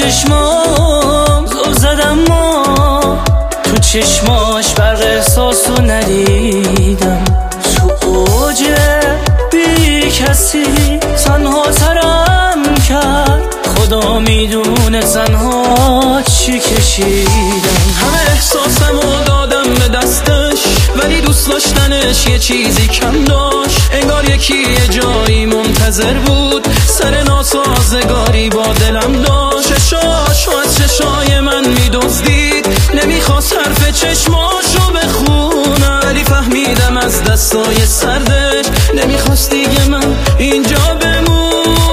چشمام زل زدم ما تو چشماش برق احساسو ندیدم تو اوج بی کسی تنها ترم کرد خدا میدونه تنها چی کشیدم همه احساسمو دادم به دستش ولی دوست داشتنش یه چیزی کم داشت انگار یکی یه جایی منتظر بود سر ناسازگاری با دلم داشت چشاشو از چشای من میدزدید نمیخواست حرف چشماشو بخونم ولی فهمیدم از دستای سردش نمیخواست دیگه من اینجا بمونم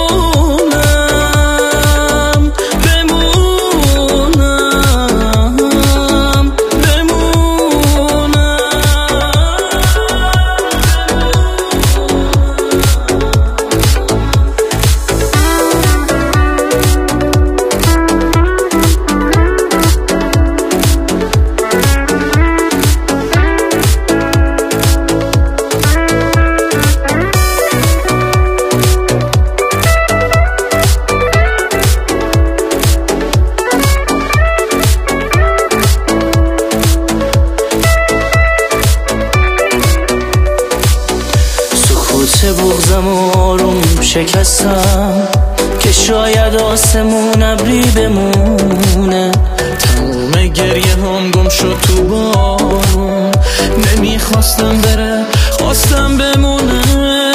بغضم آروم شکستم که شاید آسمون ابری بمونه تموم گریه هم گم شد تو بارون نمیخواستم بره خواستم بمونه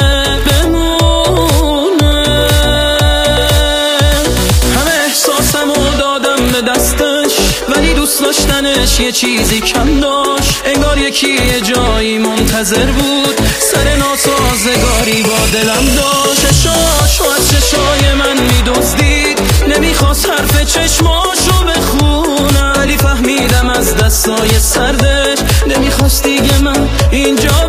همه احساسمو دادم به دستش ولی دوست داشتنش یه چیزی کم داشت انگار یکی یه جایی منتظر بود سر ناسازگاری با دلم داشت چشاشو از چشای من میدزدید نمیخواست حرف چشماشو بخونم ولی فهمیدم از دستای سردش نمیخواست دیگه من اینجا